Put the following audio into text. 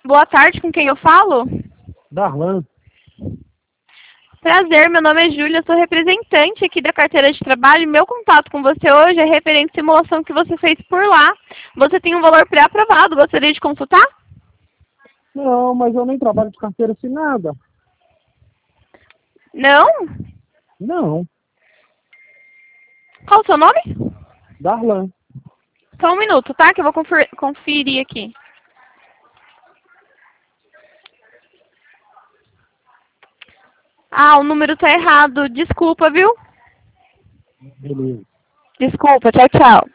Boa tarde, com quem eu falo? Darlan. Prazer, meu nome é Júlia, sou representante aqui da carteira de trabalho. Meu contato com você hoje é referente à simulação que você fez por lá. Você tem um valor pré-aprovado, gostaria de consultar? Não, mas eu nem trabalho de carteira assinada. Não? Não, Qual o seu nome? Darlan. Só um minuto, tá? Que eu vou conferir aqui. Ah, o número tá errado. Desculpa, viu? Beleza. Desculpa, tchau, tchau.